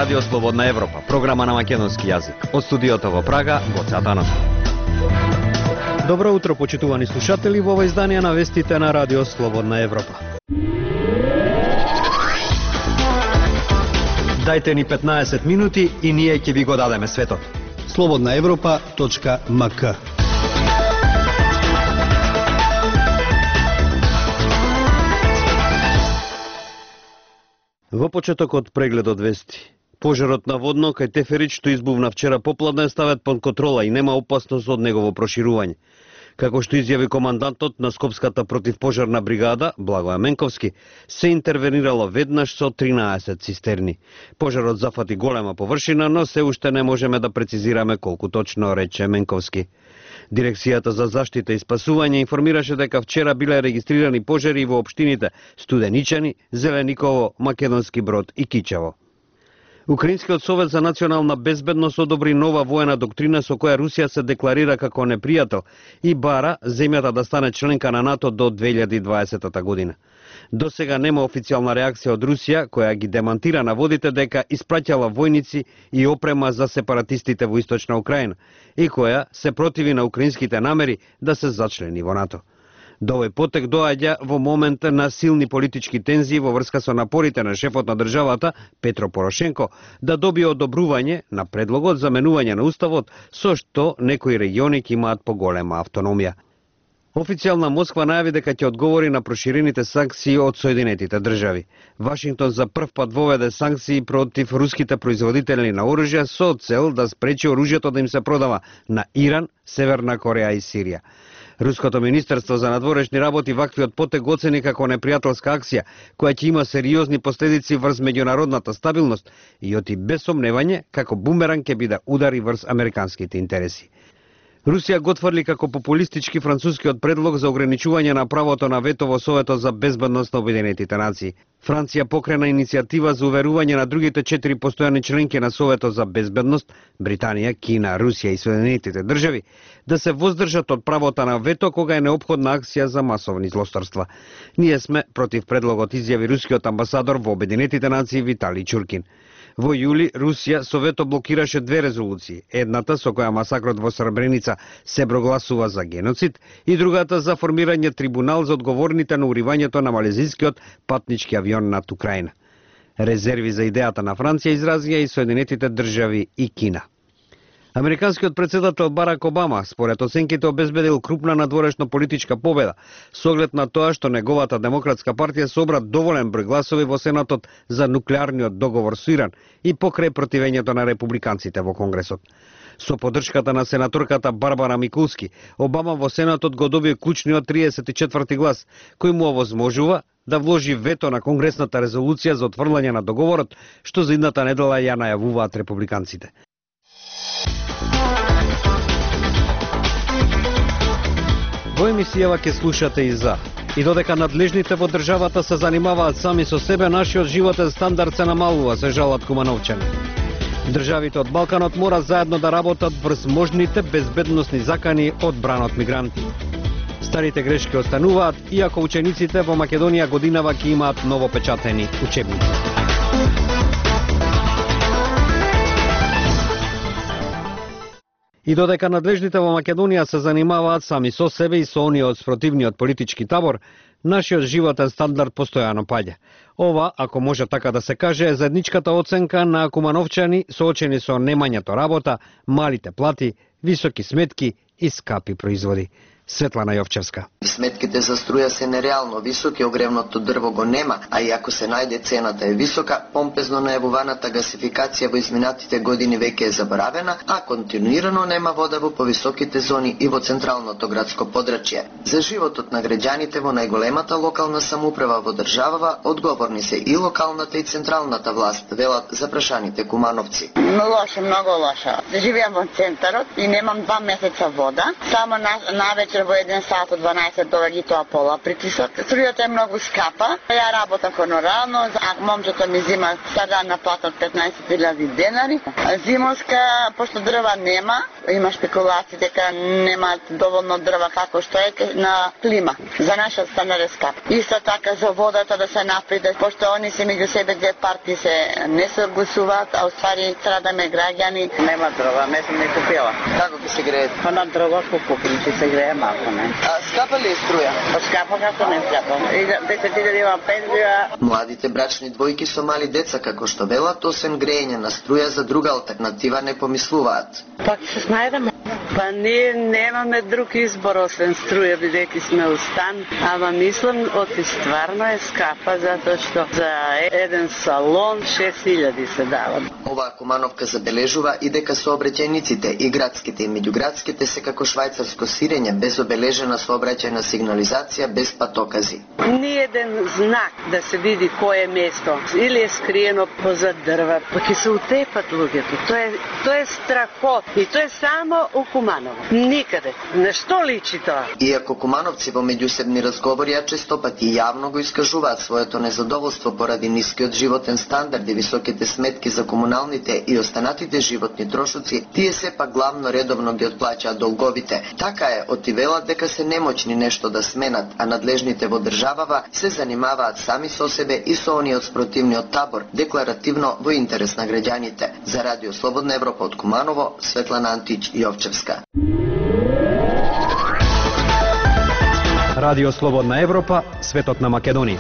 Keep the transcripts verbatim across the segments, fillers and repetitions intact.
Радио Слободна Европа, програма на македонски јазик. Од студиото во Прага, Гоце Атанасов. Добро утро, почитувани слушатели, во ова издание на вестите на Радио Слободна Европа. Дајте ни петнаесет минути и ние ќе ви го дадеме светот. слободна европа точка ем ка. Во почетокот прегледот вести. Пожарот на Водно кај Теферич што избувна вчера попладне ставет под контрола и нема опасност од негово проширување. Како што изјави командантот на Скопската противпожарна бригада, Благоја Менковски, се интервенирало веднаш со тринаесет цистерни. Пожарот зафати голема површина, но се уште не можеме да прецизираме колку точно, рече Менковски. Дирекцијата за заштита и спасување информираше дека вчера биле регистрирани пожари во општините Студеничани, Зелениково, Македонски Брод и Кичево. Украинскиот совет за национална безбедност одобри нова воена доктрина со која Русија се декларира како непријател и бара земјата да стане членка на НАТО до две илјади и дваесета година. До сега нема официјална реакција од Русија, која ги демантира наводите дека испраќала војници и опрема за сепаратистите во Источна Украина и која се противи на украинските намери да се зачлени во НАТО. До овој потек доаѓа во момент на силни политички тензии во врска со напорите на шефот на државата, Петро Порошенко, да добие одобрување на предлогот за менување на уставот, со што некои региони ќе имаат поголема автономија. Официјална Москва најави дека ќе одговори на проширените санкции од Соединетите држави. Вашингтон за прв пат воведе санкции против руските производители на оружје со цел да спречи оружјето да им се продава на Иран, Северна Кореја и Сирија. Руското министерство за надворешни работи ваквиот потек го оцени како непријателска акција, која ќе има сериозни последици врз меѓународната стабилност и оти без сомневање како бумеранг ќе биде удари врз американските интереси. Русија го отфрли како популистички францускиот предлог за ограничување на правото на вето во Советот за безбедност на Обединетите нации. Франција покрена иницијатива за уверување на другите четири постојани членки на Советот за безбедност, Британија, Кина, Русија и Соединетите држави, да се воздржат од правото на вето кога е неопходна акција за масовни злосторства. Ние сме против предлогот, изјави рускиот амбасадор во Обединетите нации Виталий Чуркин. Во јули Русија со вето блокираше две резолуции, едната со која масакрот во Сребреница се прогласува за геноцид и другата за формирање трибунал за одговорните на уривањето на малезискиот патнички авион над Украина. Резерви за идејата на Франција изразија и Соединетите држави и Кина. Американскиот председател Барак Обама, според оценките, обезбедил крупна надворешно политичка победа, со оглед на тоа што неговата демократска партија собра доволен број гласови во Сенатот за нуклеарниот договор со Иран и покрај противењето на републиканците во Конгресот. Со поддршката на сенаторката Барбара Микулски, Обама во Сенатот го добие клучниот триесет и четврти глас, кој му овозможува да вложи вето на конгресната резолуција за отфрлање на договорот, што за идната недела ја најавуваат републиканците. Во емисијава ќе слушате и за. И додека надлежните во државата се занимаваат сами со себе, нашиот животен стандард се намалува, се жалат кумановчани. Државите од Балканот мора заедно да работат врз можните безбедносни закани од бранот мигранти. Старите грешки остануваат, иако учениците во Македонија годинава ќе имаат новопечатени учебници. И додека надлежните во Македонија се занимаваат сами со себе и со оние од спротивниот политички табор, нашиот животен стандард постојано паѓа. Ова, ако може така да се каже, е заедничката оценка на кумановчани соочени со немањето работа, малите плати, високи сметки и скапи производи. Светлана Јовчевска. Сметките за струја се нереално високи, огревното дрво го нема, а и ако се најде цената е висока, помпезно најавуваната гасификација во изминатите години веќе е заборавена, а континуирано нема вода во повисоките зони и во централното градско подрачје. За животот на граѓаните во најголемата локална самоуправа во државава одговорни се и локалната и централната власт, велат запрашаните кумановци. Лошо, многу лошо. Живеам во центарот и немам два месеца вода, само на, навечер вечер во еден сат од дванаесет доаѓа тоа пола притисок. Струјата е многу скапа. Ја работам хонорарно, а момчето ми зима стадан на плата од петнаесет илјади денари. Зимовска, пошто дрва нема, има спекулации дека немаат доволно дрва како што е на клима. За нашиот стандар е скап. Исто така за водата да се напреде, пошто они се меѓу себе две партии се не се согласуваат, а уствари страдаме граѓани. Нема дрва, не сум не купила. Како ќе се греете? Па на дрва купувам, че се грее малку, не. А скапа ли е струја? Па скапа како не скапа. И десет илјади има пензија. Младите брачни двојки со мали деца, како што велат, освен греење на струја за друга алтернатива не помислуваат. Пак се снајдеме. Па ние немаме друг избор освен струја, бидејќи сме у стан, ама мислам оти стварно е скапа затоа што за еден салон шест илјади се дава. Оваа Кумановка забележува и дека сообраќајниците и градските и меѓуградските се како швајцарско сирење без обележена сообраќајна сигнализација без патокази. Ни еден знак да се види кој е место или е скриено позад дрва, па ќе се утепат луѓето. Тоа е тоа е страхот и тоа е само у Куманово. Никаде. На што личи тоа? Иако кумановци во меѓусебни разговори а често пати јавно го искажуваат своето незадоволство поради нискиот животен стандард и високите сметки за комуналните и останатите животни трошоци, тие сепак главно редовно ги отплаќаат долговите. Така е, отивелат дека се немоćни нешто да сменат, а надлежните во државава се занимаваат сами со себе и со оние од спротивниот табор, декларативно во интерес на граѓаните. За Радио Слободна Европа од Куманово, Светлана Антич Јовчевска. Радио Слободна Европа, светот на Македонија.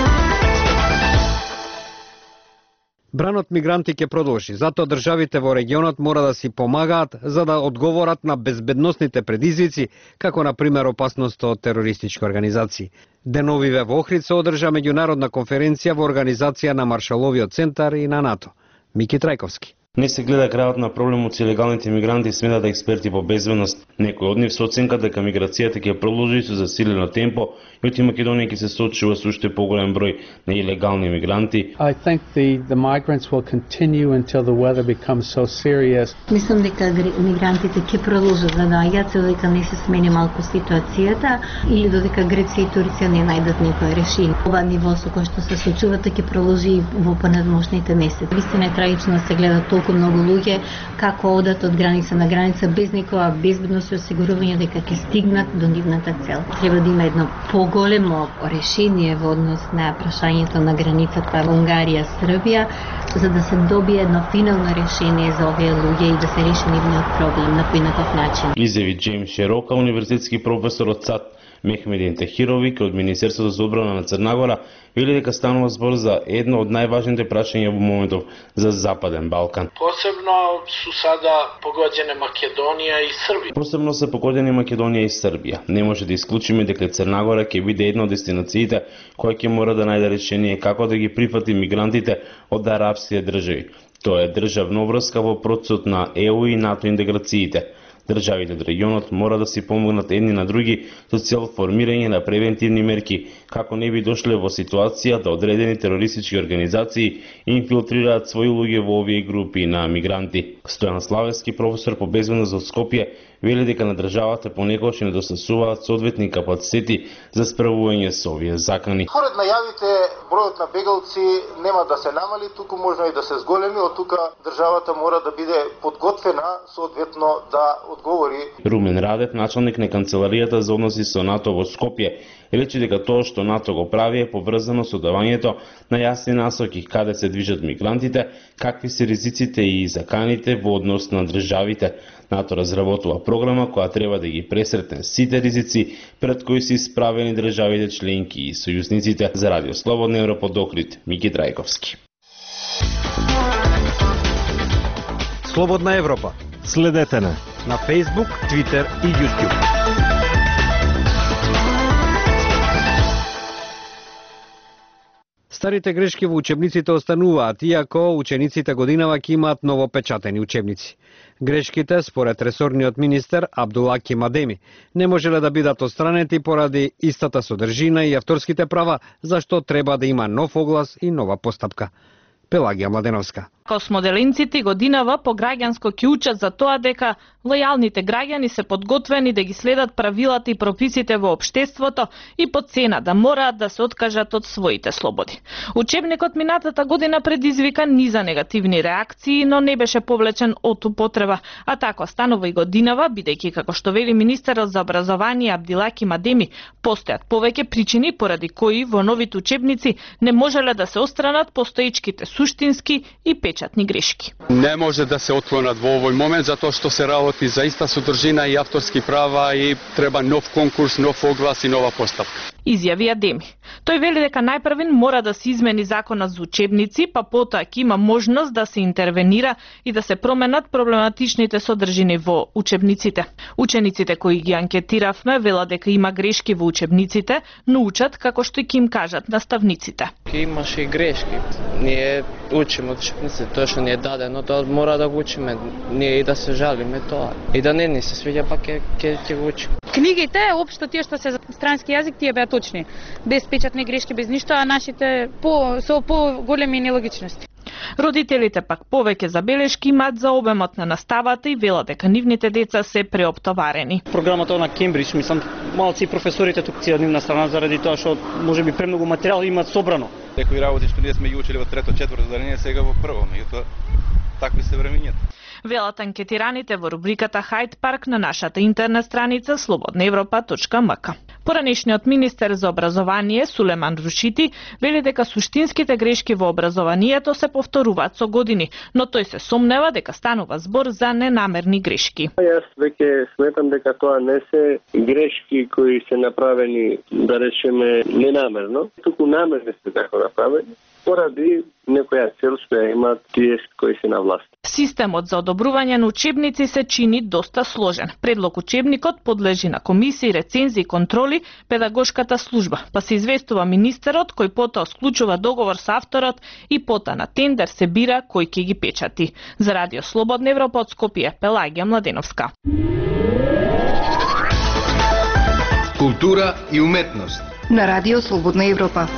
Бранот мигранти ќе продолжи, затоа државите во регионот мора да си помагаат за да одговорат на безбедносните предизвици, како на пример опасноста од терористички организации. Деновиве во Охрид се одржа меѓународна конференција во организација на Маршаловиот центар и на НАТО. Мики Трајковски. Не се гледа крајот на проблемот со илегалните мигранти, сметат експерти по безбедност. Некој од нив со оценка дека миграцијата ќе продолжи со засилено темпо и оти Македонија ќе се соочува со уште поголем број на илегални мигранти. I think the the migrants will continue until the weather becomes so serious. Мислам дека мигрантите ќе продолжат да доаѓаат додека не се смени малку ситуацијата или додека Грција и Турција не најдат некој решение. Ова ниво со кој што се случувате ќе продолжи во понадмошните месеци. Вистина е трагично да се гледа толку многу луѓе како одат од граница на граница без никаква безбедност и осигурување дека ќе стигнат до нивната цел. Треба да има едно поголемо решение во однос на прашањето на границата Унгарија-Србија, за да се добие едно финално решение за овие луѓе и да се реши нивниот проблем на поинаков начин. Изјави Џејмс Широка, универзитетски професор од САД. Мехмедин Техировик од Министерството за одбрана на Црна Гора вели дека станува збор за едно од најважните прашања во моментов за Западен Балкан. Посебно су сада погодени Македонија и Србија. Посебно се погодени Македонија и Србија. Не може да исклучиме дека Црна Гора ќе биде една од дестинациите која ќе мора да најде решение како да ги прифати мигрантите од арапските држави. Тоа е државна врска во процесот на Е У и НАТО интеграциите. Државите од регионот мора да си помогнат едни на други со цел формирање на превентивни мерки, како не би дошле во ситуација да одредени терористички организации инфилтрираат своји луѓе во овие групи на мигранти. Стојан Славевски, професор по безбедност од Скопје, вели дека на државата понекогаш недостасуваат соодветни капацитети за справување со овие закани. Според најавите, бројот на бегалци нема да се намали, туку можно и да се зголеми, од тука државата мора да биде подготвена соодветно да одговори. Румен Радев, началник на канцеларијата за односи со НАТО во Скопје, рече дека тоа што НАТО го прави е поврзано со давањето на јасни насоки каде се движат мигрантите, какви се ризиците и заканите во однос на државите. НАТО разработува програма која треба да ги пресретне сите ризици пред кои се исправени државите членки и сојузниците. За Радио Слободна Европа од Охрид, Мики Трајковски. Слободна Европа. Следете на на Facebook, Twitter и YouTube. Старите грешки во учебниците остануваат, иако учениците годинава ќе имаат новопечатени учебници. Грешките, според ресорниот министер Абдулаки Мадеми, не можеле да бидат отстранети поради истата содржина и авторските права, зашто треба да има нов оглас и нова постапка. Пелагија Младеновска. Осмоделенците годинава по граѓанско ќе учат за тоа дека лојалните граѓани се подготвени да ги следат правилата и прописите во општеството и по цена да мораат да се откажат од своите слободи. Учебникот минатата година предизвика низа негативни реакции, но не беше повлечен од употреба, а така станува и годинава, бидејќи како што вели министерот за образование Абдилаки Мадеми, постојат повеќе причини поради кои во новите учебници не можеле да се отстранат постоечките суштински и печатни грешки. Не може да се отклонат во овој момент затоа што се работи за иста содржина и авторски права и треба нов конкурс, нов оглас и нова поставка. Изјави Адеми. Тој вели дека најпрвен мора да се измени законот за учебници, па потоа ќе има можност да се интервенира и да се променат проблематичните содржини во учебниците. Учениците кои ги анкетиравме велат дека има грешки во учебниците, но учат како што ќе им кажат наставниците. Имаше и грешки. Ние учиме од учебниците, тоа што ни е дадено, тоа мора да го учиме. Ние и да се жалиме тоа. И да не ни се свиѓа, па ќе ќе го учиме. Книгите, општо тие што се за странски јазик, тие беа точни, без печатни грешки, без ништо, а нашите по со поголеми нелогичности. Родителите пак повеќе забелешки имаат за обемот на наставата и велат дека нивните деца се преоптоварени. Програмата на Кембридж, мислам, малци и професорите тук си од нивна страна заради тоа што можеби премногу материјал имаат собрано. Некои работи што ние сме ги учели во трето, четврто заделение, сега во прво, меѓутоа такви се времењата. Велат анкетираните во рубриката Хайд Парк на нашата интернет страница слободна европа точка ем ка. Поранешниот министер за образование Сулеман Рушити вели дека суштинските грешки во образованието се повторуваат со години, но тој се сомнева дека станува збор за ненамерни грешки. Јас веќе сметам дека тоа не се грешки кои се направени, да речеме, ненамерно, туку намерно се така направени, поради некоја цел што ја имаат тие кои се на власт. Системот за одобрување на учебници се чини доста сложен. Предлог учебникот подлежи на комисии, рецензии и контроли педагошката служба, па се известува министерот кој потоа склучува договор со авторот и потоа на тендер се бира кој ќе ги печати. За Радио Слободна Европа од Скопје, Пелагија Младеновска. Култура и уметност на Радио Слободна Европа.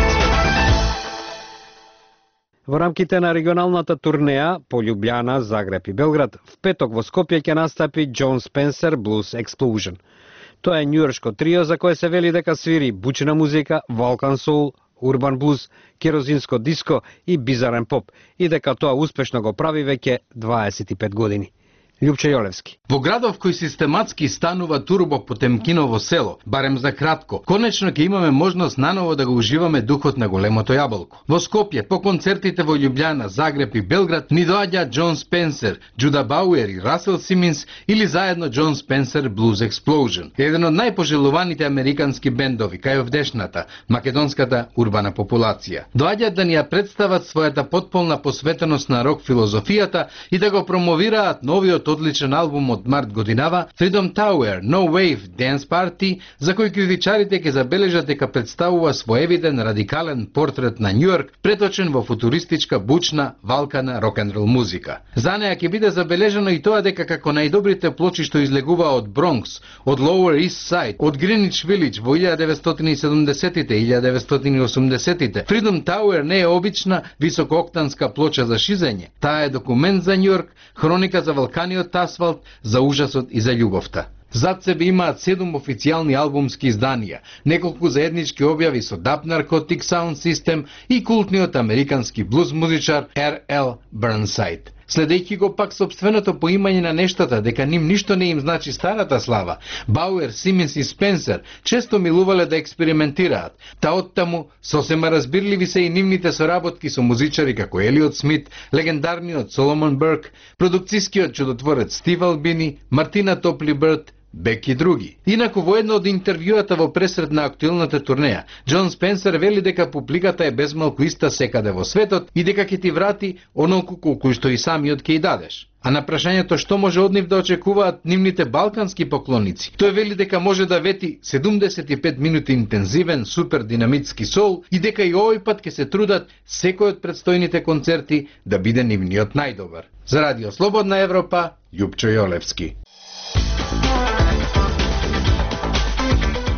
Во рамките на регионалната турнеја по Љубљана, Загреб и Белград, в петок во Скопје ќе настапи Jon Spencer Blues Explosion. Тоа е њујоршко трио за кое се вели дека свири бучна музика, Balkan Soul, урбан блуз, керозинско диско и бизарен поп, и дека тоа успешно го прави веќе дваесет и пет години. Љупче Јолевски. Во градов кој систематски станува турбо Потемкиново село, барем за кратко, конечно ќе имаме можност наново да го уживаме духот на големото јаболко. Во Скопје, по концертите во Љубљана, Загреб и Белград, ни доаѓа Jon Spencer, Джуда Бауер и Расел Симинс или заедно Jon Spencer Blues Explosion, еден од најпожелуваните американски бендови кај овдешната, македонската урбана популација. Доаѓаат да ни ја представат својата потполна посветеност на рок филозофијата и да го промовираат новиот одличен албум од март годинава Freedom Tower No Wave Dance Party, за кој критичарите ќе забележат дека представува своевиден радикален портрет на Њујорк, преточен во футуристичка, бучна, валкана рок-н-рол музика. За неја ќе биде забележано и тоа дека како најдобрите плочи што излегува од Бронкс, од Lower East Side, од Greenwich Village во илјадат деветстотини и седумдесетите и илјадат деветстотини и осумдесетите, Freedom Tower не е обична високооктанска плоча за шизење. Таа е документ за Њујорк, хроника за валканиот асфалт, за ужасот и за љубовта. Зад себе имаат седум официјални албумски изданија, неколку заеднички објави со Dub Narcotic Sound System и култниот американски блуз музичар Р Л Burnside. Следејќи го пак собственото поимање на нештата, дека ним ништо не им значи старата слава, Бауер, Симинс и Спенсер често милувале да експериментираат. Та оттаму, сосема разбирливи се и нивните соработки со музичари како Елиот Смит, легендарниот Соломон Берк, продукцискиот чудотворец Стив Албини, Мартина Топли Бърт, Бек и други. Инаку во едно од интервјуата во пресред на актуелната турнеја, Jon Spencer вели дека публиката е безмалку иста секаде во светот и дека ќе ти врати онолку колку што и самиот ќе и дадеш. А на прашањето што може од нив да очекуваат нивните балкански поклоници, тој вели дека може да вети седумдесет и пет минути интензивен, супер динамитски сол и дека и овој пат ќе се трудат секој од предстојните концерти да биде нивниот најдобар. За Радио Слободна Европа, Љупчо Јолевски.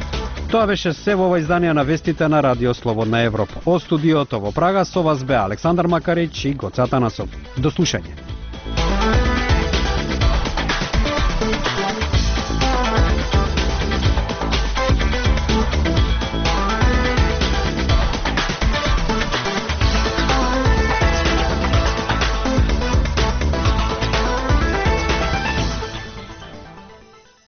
Тоа беше се во ова издание на вестите на Радио Слободна Европа. Од студиото во Прага со вас беа Александар Макарич и Гоце Атанасов. До слушање.